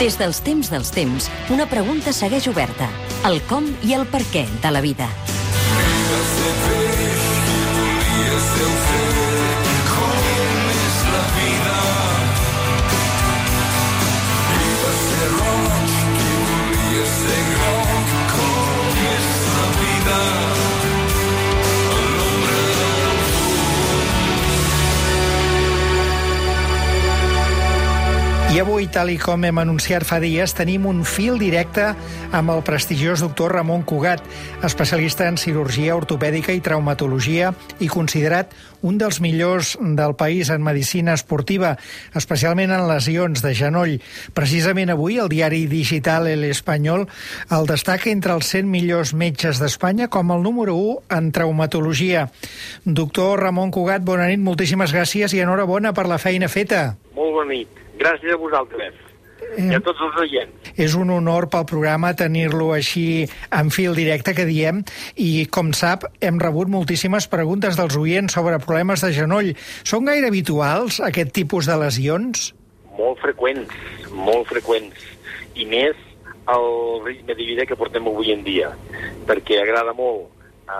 Des dels temps, una pregunta segueix oberta. El com i el per què de la vida. I avui, tal i com hem anunciat fa dies, tenim un fil directe amb el prestigiós doctor Ramon Cugat, especialista en cirurgia ortopèdica i traumatologia i considerat un dels millors del país en medicina esportiva, especialment en lesions de genoll. Precisament avui, el diari digital El Espanyol el destaca entre els 100 millors metges d'Espanya com el número 1 en traumatologia. Doctor Ramon Cugat, bona nit, moltíssimes gràcies i enhorabona per la feina feta. Molt bona nit. Gràcies a vosaltres i a tots els oients. És un honor pel programa tenir-lo així en fil directe, que diem, i com sap, hem rebut moltíssimes preguntes dels oients sobre problemes de genoll. Són gaire habituals aquest tipus de lesions? Molt freqüents, i més el ritme de vida que portem avui en dia, perquè agrada molt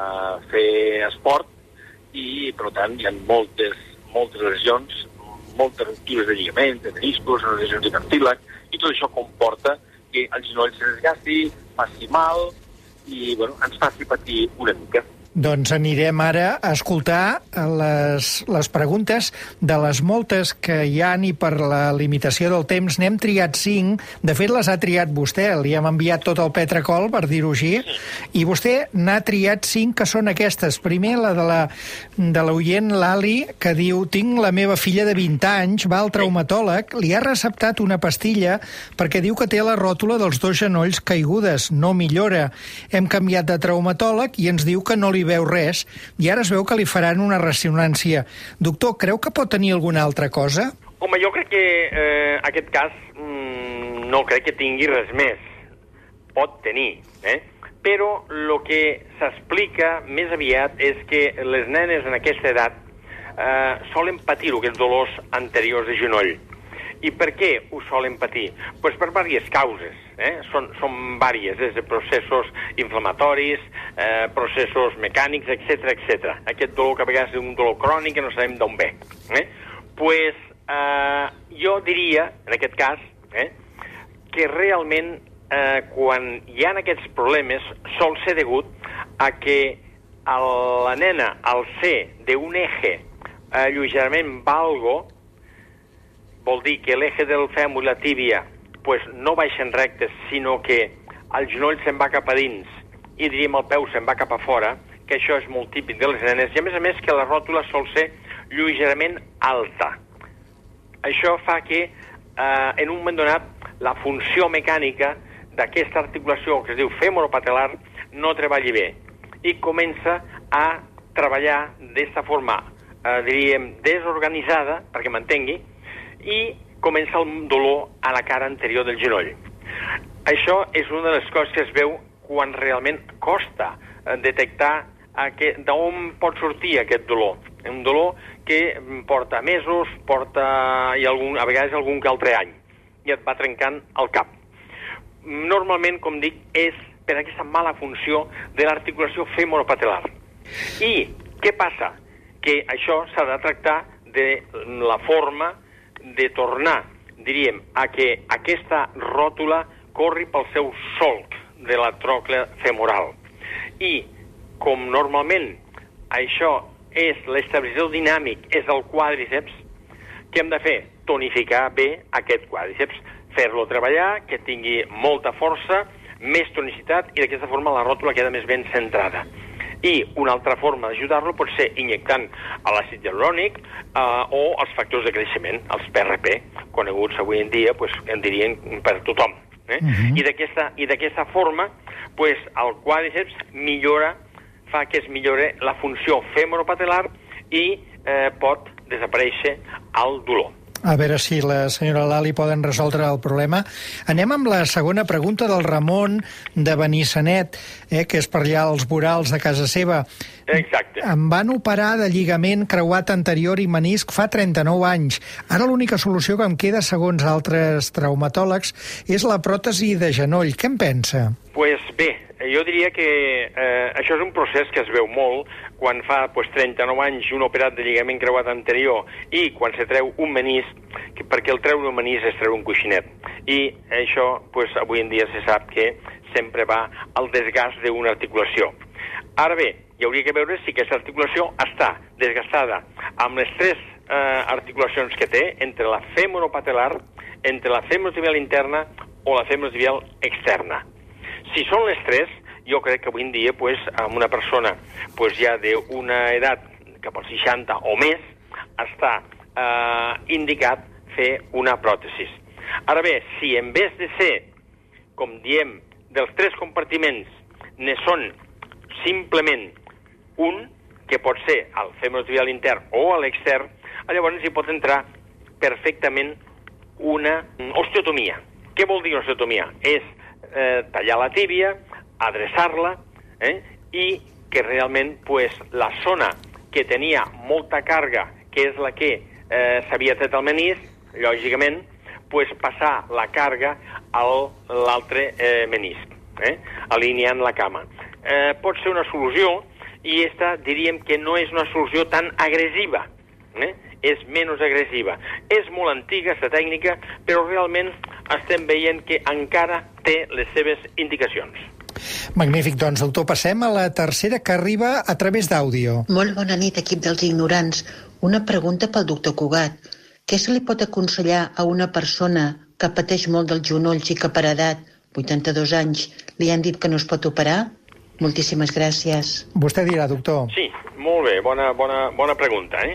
fer esport i, per tant, hi ha moltes lesions, moltes ruptures de lligament, de meniscos, lesions de cartílag, i tot això comporta que el genoll se desgasti, faci mal i ens faci patir una mica. Doncs anirem ara a escoltar les preguntes de les moltes que hi ha, i per la limitació del temps n'hem triat 5. De fet, les ha triat vostè, li hem enviat tot el Petracol, per dir-ho així, i vostè n'ha triat 5, que són aquestes. Primer, la de l'oient Lali, que diu: tinc la meva filla de 20 anys, va al traumatòleg, li ha receptat una pastilla perquè diu que té la ròtula dels dos genolls caigudes, no millora. Hem canviat de traumatòleg i ens diu que no li veu res, i ara es veu que li faran una ressonància. Doctor, creu que pot tenir alguna altra cosa? Home, jo crec que aquest cas no crec que tingui res més. Pot tenir, però el que s'explica més aviat és que les nenes en aquesta edat solen patir aquests dolors anteriors de genoll. I per què ho solen patir? Pues per diverses causes. Són diverses, des de processos inflamatoris, processos mecànics, etc. Aquest dolor que a vegades és un dolor crònic que no sabem d'on ve. Jo diria, en aquest cas, que realment quan hi ha aquests problemes sol ser degut a que la nena, al ser d'un eje lleugerament valgo, vol dir que l'eje del fèmur i la tíbia no baixen rectes, sinó que el genoll se'n va cap a dins i, diríem, el peu se'n va cap a fora, que això és molt típic de les nenes, i a més que la ròtula sol ser lleugerament alta. Això fa que en un moment donat la funció mecànica d'aquesta articulació que es diu femoropatelar no treballi bé i comença a treballar d'esta forma, diríem, desorganitzada, perquè m'entengui, i comença el dolor a la cara anterior del genoll. Això és una de les coses que es veu quan realment costa detectar d'on pot sortir aquest dolor. Un dolor que porta mesos, i a vegades algun que altre any, i et va trencant el cap. Normalment, com dic, és per aquesta mala funció de l'articulació femoropatelar. I què passa? Que això s'ha de tractar de la forma de tornar, diríem, a que aquesta ròtula corri pel seu solc de la tròclea femoral. I, com normalment això és l'estabilitzador dinàmic, és el quàdriceps, què hem de fer? Tonificar bé aquest quàdriceps, fer-lo treballar, que tingui molta força, més tonicitat, i d'aquesta forma la ròtula queda més ben centrada. I una altra forma d'ajudar-lo pot ser injectant l'àcid hialurònic o els factors de creixement, els PRP, coneguts avui en dia, en dirien per tothom. I d'aquesta forma, el quàdriceps fa que es millore la funció femoropatelar i pot desaparèixer el dolor. A veure si la senyora Lali poden resoldre el problema. Anem amb la segona pregunta del Ramon de Benissanet, que és per allà als vorals de casa seva. Exacte. Em van operar de lligament creuat anterior i menisc fa 39 anys. Ara l'única solució que em queda, segons altres traumatòlegs, és la pròtesi de genoll. Què en pensa? Pues bé, jo diria que això és un procés que es veu molt quan fa 39 anys un operat de lligament creuat anterior i quan se treu un menisc, perquè el treure un menisc és treure un coixinet. I això, avui en dia se sap que sempre va al desgast d'una articulació. Ara bé, hi hauria que veure si aquesta articulació està desgastada amb les tres articulacions que té entre la femoropatelar, entre la femorotibial interna o la femorotibial externa. Si són les tres, jo crec que avui en dia, amb una persona ja d'una edat cap als 60 o més, està indicat fer una pròtesi. Ara bé, si en vez de ser, com diem, dels tres compartiments, ne són simplement un, que pot ser al femorotibial intern o a l'extern, llavors hi pot entrar perfectament una osteotomia. Què vol dir osteotomia? És tallar la tíbia, adreçar-la, i que realment la zona que tenia molta càrrega, que és la que s'havia tret el menisc, lògicament, passar la càrrega a l'altre menisc, alineant la cama. Pot ser una solució, i aquesta diríem que no és una solució tan agressiva, és menys agressiva. És molt antiga, aquesta tècnica, però realment estem veient que encara té les seves indicacions. Magnífic, doncs, doctor, passem a la tercera, que arriba a través d'àudio. Molt bona nit, equip dels ignorants. Una pregunta pel doctor Cugat. Què se li pot aconsellar a una persona que pateix molt dels genolls i que per edat, 82 anys, li han dit que no es pot operar? Moltíssimes gràcies. Vostè dirà, doctor. Sí, molt bé, bona pregunta,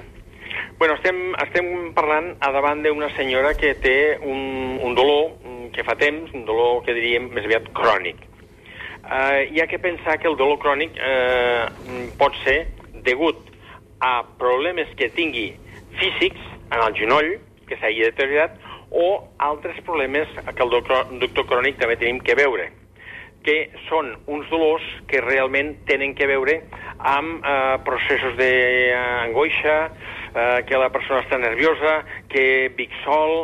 estem parlant a davant d'una senyora que té un dolor que fa temps, un dolor que diríem més aviat crònic. Hi ha que pensar que el dolor crònic pot ser degut a problemes que tingui físics en el genoll, que s'hagi deteriorat, o altres problemes que el doctor crònic també tenim que veure, que són uns dolors que realment tenen que veure amb processos d'angoixa, que la persona està nerviosa, que Bixol,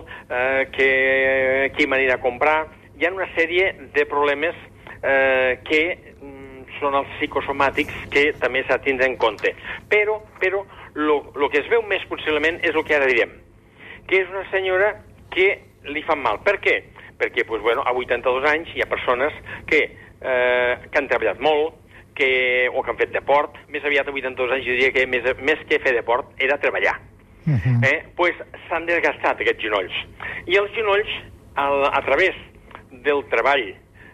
que qui m'anirà a comprar. Hi ha una sèrie de problemes que són els psicosomàtics que també s'ha de tindre en compte. Però el que es veu més possiblement és el que ara direm, que és una senyora que li fa mal. Per què? Perquè a 82 anys hi ha persones que han treballat molt, o que han fet deport. Més aviat a 82 anys jo diria que més que fer deport era treballar. S'han desgastat aquests genolls. I els genolls, a través del treball,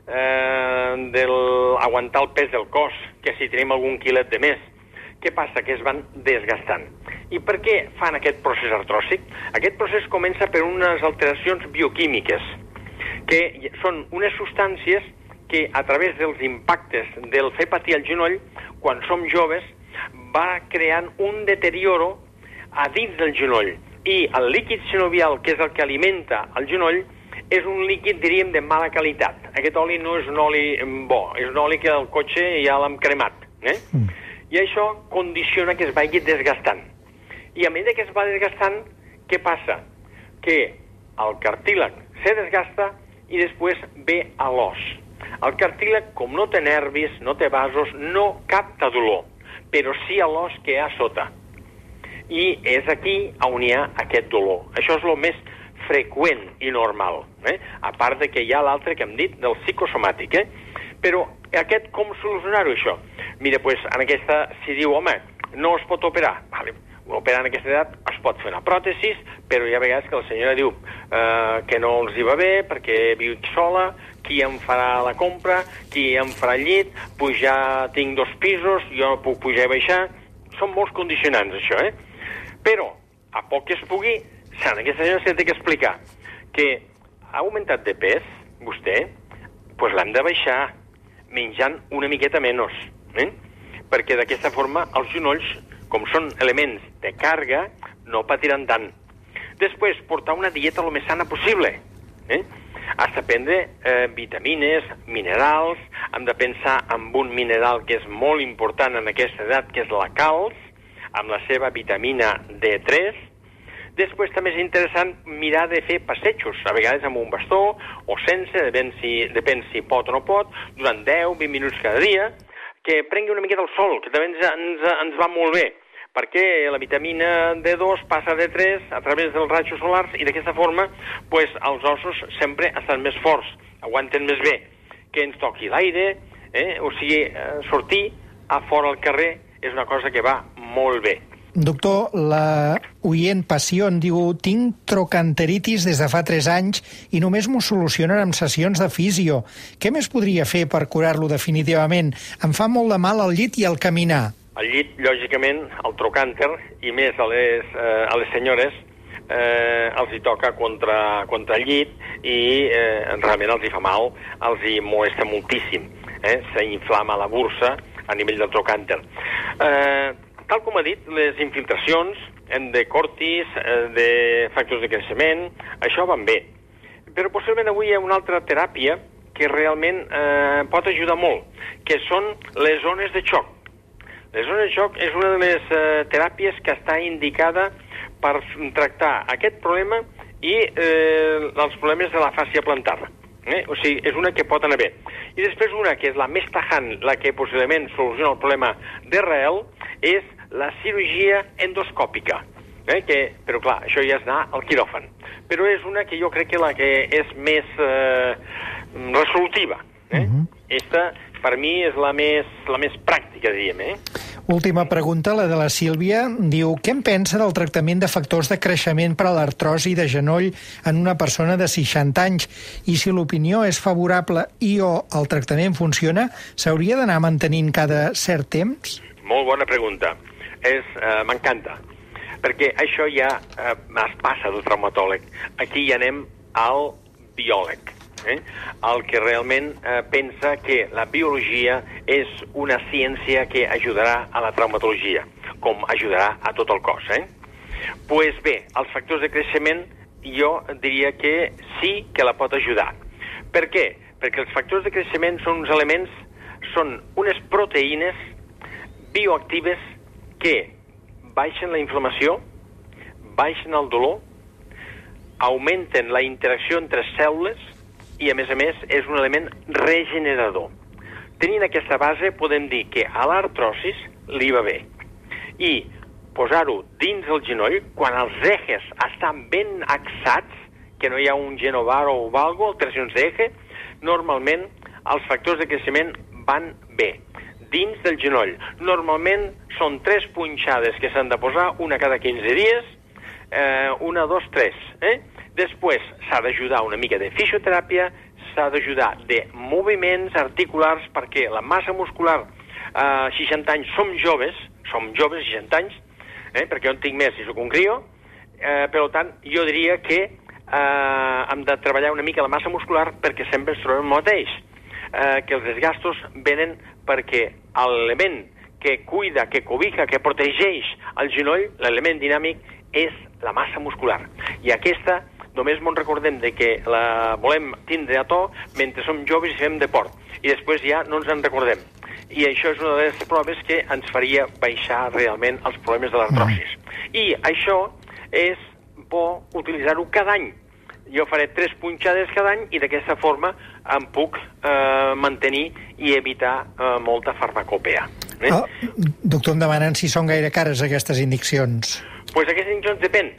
d'aguantar el pes del cos, que si tenim algun quilet de més, què passa? Que es van desgastant. I per què fan aquest procés artròsic? Aquest procés comença per unes alteracions bioquímiques, que són unes substàncies que a través dels impactes del fer patir el genoll, quan som joves, va creant un deterioro a dins del genoll. I el líquid sinovial, que és el que alimenta el genoll, és un líquid, diríem, de mala qualitat. Aquest oli no és un oli bo, és un oli que el cotxe ja l'hem cremat. I això condiciona que es vagi desgastant. I a mesura que es va desgastant, què passa? Que el cartílag se desgasta i després ve a l'os. El cartílag, com no té nervis, no té vasos, no capta dolor, però sí a l'os que hi ha sota. I és aquí on hi ha aquest dolor. Això és el més freqüent i normal, a part de que hi ha l'altre que hem dit, del psicosomàtic. Però com solucionar-ho, això? Mira, en aquesta s'hi diu, home, no es pot operar. Vale. Operar en aquesta edat es pot fer una pròtesi, però hi ha vegades que la senyora diu que no els hi va bé perquè viu sola, qui em farà la compra, qui em farà el llit, ja tinc 2 pisos, jo no puc pujar i baixar. Són molts condicionants, això, Però, a poc que es pugui, aquesta senyora s'ha d'explicar que ha augmentat de pes, vostè, l'hem de baixar menjant una miqueta menys, perquè d'aquesta forma els genolls, com són elements de càrrega, no patiran tant. Després, portar una dieta el més sana possible. Has de prendre vitamines, minerals, hem de pensar en un mineral que és molt important en aquesta edat, que és la calç, amb la seva vitamina D3. Després també és interessant mirar de fer passejos, a vegades amb un bastó o sense, depèn si pot o no pot, durant 10-20 minuts cada dia, que prengui una miqueta el sol, que també ens va molt bé, perquè la vitamina D2 passa a D3 a través dels rajos solars i d'aquesta forma pues, els ossos sempre estan més forts, aguanten més bé, que ens toqui l'aire, o sigui, sortir a fora al carrer és una cosa que va molt bé. Doctor, la oient Passió em diu: tinc trocanteritis des de fa 3 anys i només m'ho solucionen amb sessions de fisio. Què més podria fer per curar-lo definitivament? Em fa molt de mal al llit i al caminar. Al llit, lògicament, el trocànter, i més a les senyores, els hi toca contra el llit i realment els hi fa mal, els hi molesta moltíssim. S'inflama la bursa a nivell del trocànter. Tal com ha dit, les infiltracions de cortis, de factors de creixement, això van bé. Però possiblement avui hi ha una altra teràpia que realment pot ajudar molt, que són les zones de xoc. Les zones de xoc és una de les teràpies que està indicada per tractar aquest problema i els problemes de la fàscia plantar. O sigui, és una que pot anar bé. I després una que és la més tajant, la que possiblement soluciona el problema d'arrel, és la cirurgia endoscòpica. Però clar, això ja és anar al quiròfan. Però és una que jo crec que la que és més resolutiva. Esta, per mi, és la més pràctica, diríem. Última pregunta, la de la Sílvia. Diu: què en pensa del tractament de factors de creixement per a l'artrosi de genoll en una persona de 60 anys? I si l'opinió és favorable i o el tractament funciona, s'hauria d'anar mantenint cada cert temps? Molt bona pregunta. M'encanta, perquè això ja es passa del traumatòleg. Aquí ja anem al biòleg, el que realment pensa que la biologia és una ciència que ajudarà a la traumatologia, com ajudarà a tot el cos. Pues bé, els factors de creixement jo diria que sí que la pot ajudar. Per què? Perquè els factors de creixement són uns elements, són unes proteïnes bioactives que baixen la inflamació, baixen el dolor, augmenten la interacció entre cèl·lules i, a més, és un element regenerador. Tenint aquesta base, podem dir que a l'artrosis li va bé. I posar-ho dins el genoll, quan els ejes estan ben axats, que no hi ha un genovar o valgo, alteracions d'eje, normalment els factors de creixement van bé. Dins del genoll. Normalment són 3 punxades que s'han de posar, una cada 15 dies, 1, 2, 3. Després s'ha d'ajudar una mica de fisioteràpia, s'ha d'ajudar de moviments articulars, perquè la massa muscular a 60 anys som joves, 60 anys, perquè jo en tinc més si sóc un crio, per tant, jo diria que hem de treballar una mica la massa muscular perquè sempre ens trobem el mateix, que els desgastos venen perquè l'element que cuida, que cobija, que protegeix el genoll, l'element dinàmic, és la massa muscular. I aquesta només ens recordem de que la volem tindre a to mentre som joves i fem deport. I després ja no ens en recordem. I això és una de les proves que ens faria baixar realment els problemes de l'artrosis. I això és bo utilitzar-ho cada any. Jo faré 3 punxades cada any i d'aquesta forma em puc mantenir i evitar molta farmacopea. Doctor, em demanen si són gaire cares aquestes injeccions. Pues aquestes injeccions depèn,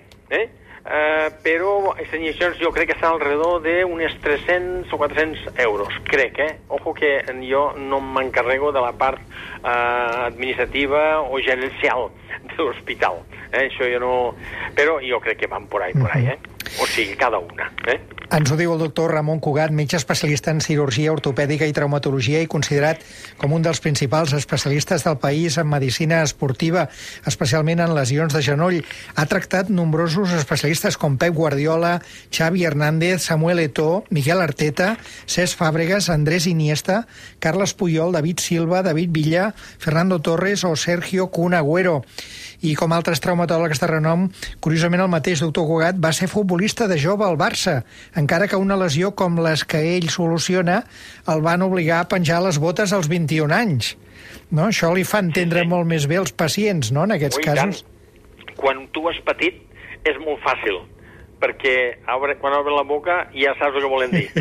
però aquestes injeccions jo crec que estan alrededor d'unes 300 o 400 euros, crec, Ojo que jo no m'encarrego de la part administrativa o gerencial de l'hospital, això jo no... Però jo crec que van por ahí, O sigui, cada una, Ens ho diu el doctor Ramon Cugat, metge especialista en cirurgia ortopèdica i traumatologia i considerat com un dels principals especialistes del país en medicina esportiva, especialment en lesions de genoll. Ha tractat nombrosos especialistes com Pep Guardiola, Xavi Hernández, Samuel Eto'o, Miguel Arteta, Cesc Fàbregas, Andrés Iniesta, Carles Puyol, David Silva, David Villa, Fernando Torres o Sergio Kun Agüero. I com altres traumatòlegs de renom, curiosament el mateix doctor Cugat va ser futbolista de jove al Barça, encara que una lesió com les que ell soluciona el van obligar a penjar les botes als 21 anys. No? Això li fa entendre molt més bé els pacients, no?, en aquests casos. Quan tu has patit és molt fàcil, perquè quan obren la boca ja saps el que volen dir.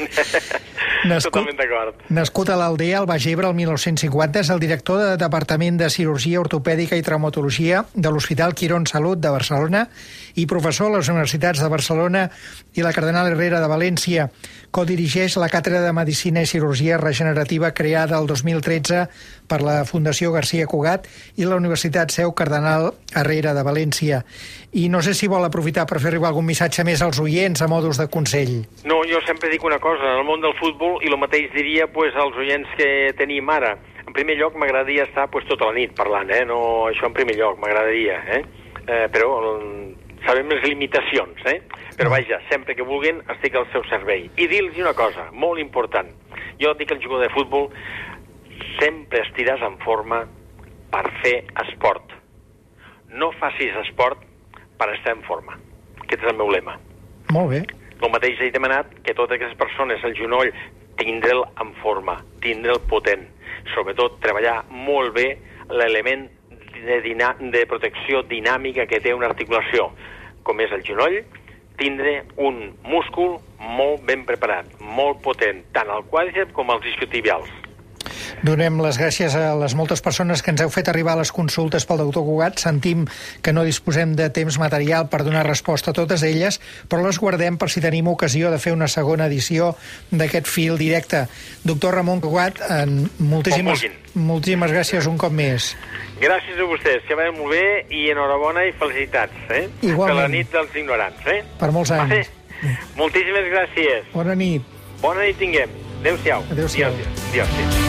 Totalment d'acord. Nascut a l'Aldea, al Baix Ebre, el 1950, és el director del Departament de Cirurgia Ortopèdica i Traumatologia de l'Hospital Quirón Salut de Barcelona i professor a les universitats de Barcelona i la Cardenal Herrera de València. Codirigeix la Càtedra de Medicina i Cirurgia Regenerativa creada el 2013 per la Fundació García Cugat i la Universitat Seu Cardenal Herrera de València. I no sé si vol aprofitar per fer arribar algun missatge més als oients a modus de consell. No, jo sempre dic una cosa, en el món del futbol, i el mateix diria als oients que tenim ara. En primer lloc, m'agradaria estar tota la nit parlant, no, això en primer lloc, m'agradaria, però sabem les limitacions, però vaja, sempre que vulguin estic al seu servei. I dir-los una cosa, molt important. Jo dic al jugador de futbol, sempre estiràs en forma per fer esport. No facis esport per estar en forma. Aquest és el meu lema. Molt bé. El mateix he demanat que totes aquestes persones, el genoll, tindre'l en forma, tindre'l potent. Sobretot, treballar molt bé l'element de protecció dinàmica que té una articulació, com és el genoll, tindre un múscul molt ben preparat, molt potent, tant al quàdriceps com als isquiotibials. Donem les gràcies a les moltes persones que ens heu fet arribar a les consultes pel doctor Cugat. Sentim que no disposem de temps material per donar resposta a totes elles, però les guardem per si tenim ocasió de fer una segona edició d'aquest fil directe. Doctor Ramon Cugat, moltíssimes gràcies un cop més. Gràcies a vostès, que vagi molt bé i enhorabona i felicitats, Igualment. Per la nit dels ignorants, Per molts anys. Moltíssimes gràcies. Bona nit. Bona nit tinguem. Adéu-siau. Adéu-siau. Adéu-siau.